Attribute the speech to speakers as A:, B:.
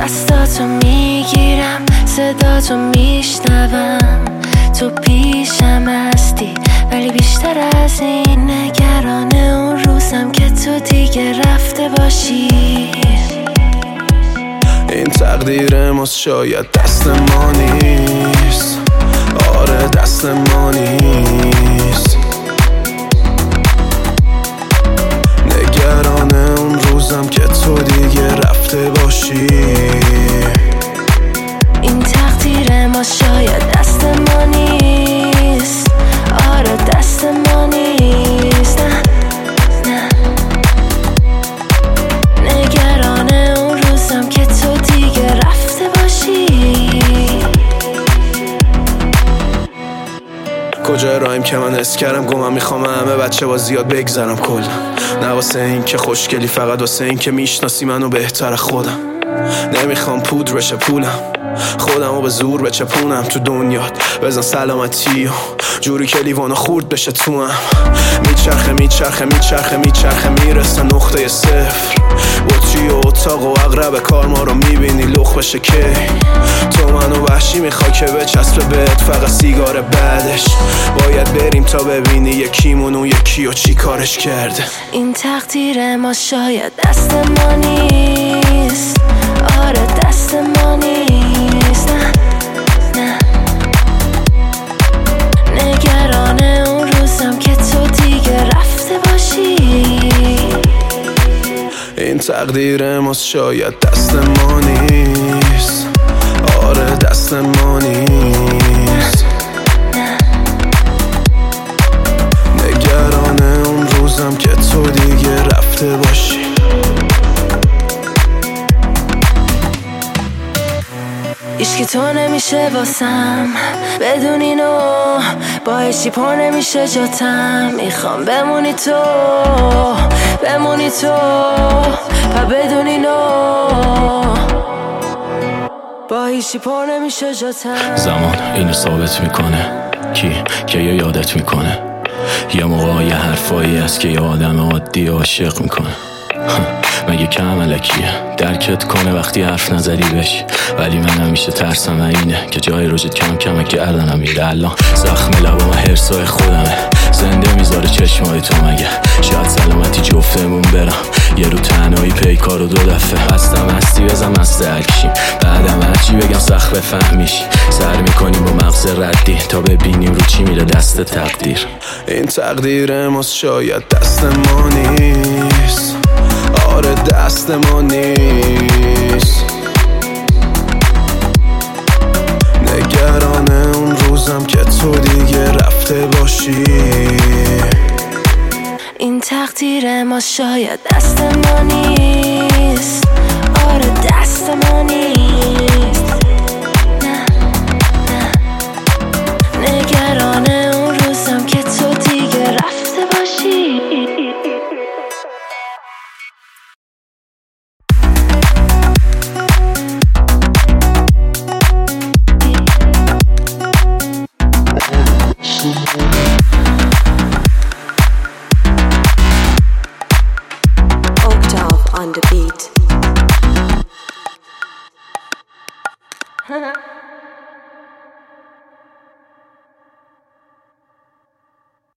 A: دستاتو میگیرم، صداتو میشنوم، تو پیشم هستی ولی بیشتر از این نگران اون روزم که تو دیگه رفته باشی.
B: این تقدیر ماست، شاید دست ما نیست. آره دست ما نیست. نگران اون روزم که تو دیگه رفته باشی.
A: این تقدیر ما شاید دست ما نیست. آره دست ما نیست. نه نگران اون روزم که تو دیگه رفته باشی.
B: کجا رایم که من حس کردم گمم، میخوام همه بچه با زیاد بگذرم کلا. نه واسه این که خوشگلی، فقط واسه این که میشناسی منو بهتر خودم. نمیخوام پودر بشه پولم، خودمو به زور بچپونم تو دنیات. بزن سلامتی و جوری که لیوانو خورد بشه تو هم. میچرخه میچرخه میچرخه میچرخه میرسه نقطه صفر. بطری و اتاق و اقرب کار ما رو میبینی لخ بشه که تو منو وحشی میخوای که بچسبه بهت فقط سیگار بعدش. باید بریم تا ببینی یکیمون و یکی و چی کارش کرده.
A: این تقدیر ما شاید دست ما نیست. آره دست ما نیست. نه نگران اون روزم که تو دیگه رفته باشی.
B: این تقدیر ماست، شاید دست ما نیست. آره دست ما نیست. نگران اون روزم که تو دیگه رفته باشی.
A: عشقی تو نمیشه واسم بدون اینو، با هیچی پر نمیشه جاتم. میخوام بمونی تو بمونی تو و بدون اینو، با هیچی پر نمیشه جاتم.
C: زمان اینو ثابت میکنه که یه یادت میکنه. یه موقع یه حرفایی هست که یه آدم عادی عاشق میکنه. مگه کم علکیه درکت کنه وقتی حرف نزدی بشی. ولی من همیشه ترسم اینه که جای روزت کم کمه گردنم میره. الان زخم لبام هرسای خودمه، زنده میذاره چشمای تو. مگه شاید سلامتی جفتمون برم یه رو تنهایی پیکار و 2 دفعه. هستم هستی بزن مست هرکشیم، بعدم هرچی بگم سخت بفهمیش. سر میکنیم با مغز ردی تا ببینیم رو چی میره دست تقدیر.
B: این تقدیر ماست، شاید دست ما نیست. آره دست ما نیست. نگران اون روزم که تو دیگه رفته باشی.
A: این تقدیر ما شاید دست ما نیست. آره دست ما نیست. نه نگران اون روزم که تو دیگه رفته باشی.
D: Octave on the beat.